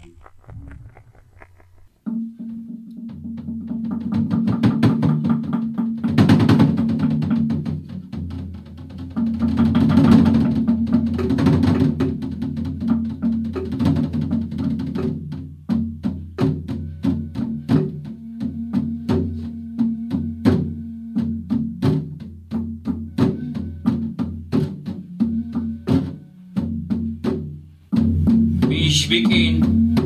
Bikin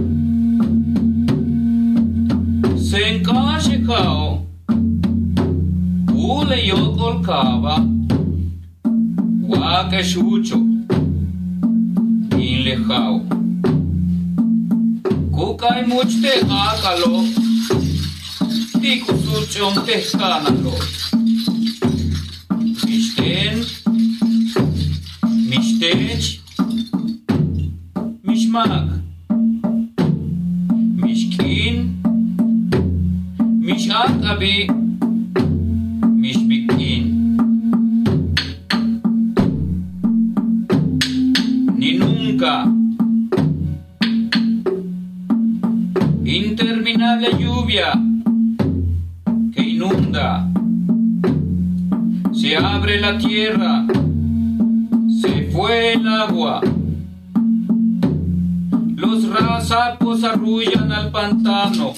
Senkashi kao Ule yokol kava Wake shucho Inle hao Kukai muchte akalo Tiku suchom te kanalo Mishtech Mishmak, Mishkin, Mishakabi, Mishbikin. Ni nunca. Interminable lluvia que inunda. Se abre la tierra, se fue el agua. Los rasapos arrullan al pantano.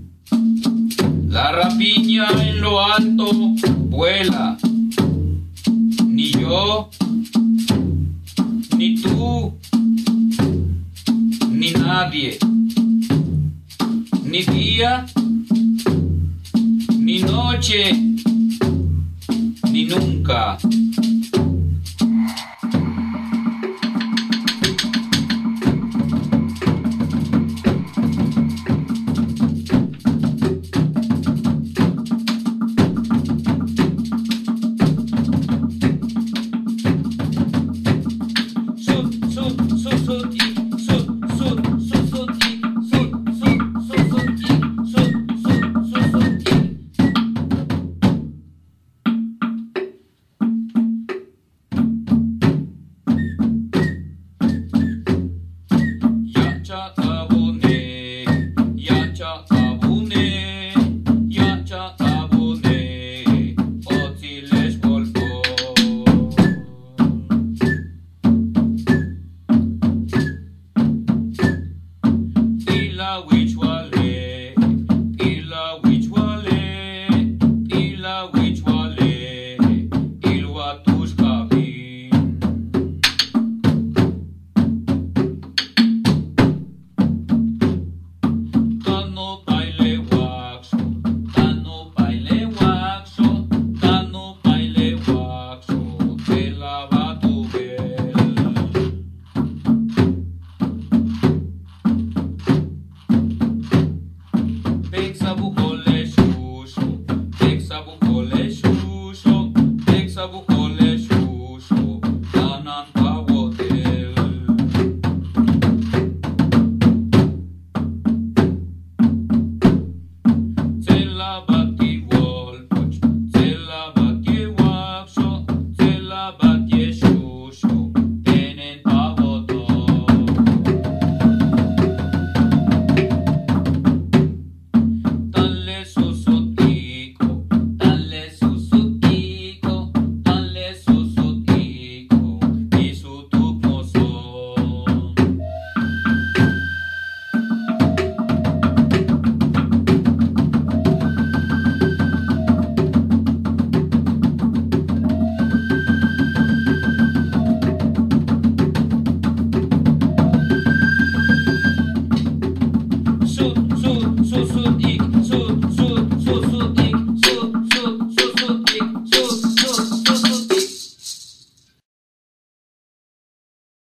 La rapiña en lo alto vuela. Ni yo, ni tú, ni nadie. Ni día, ni noche, ni nunca. Cha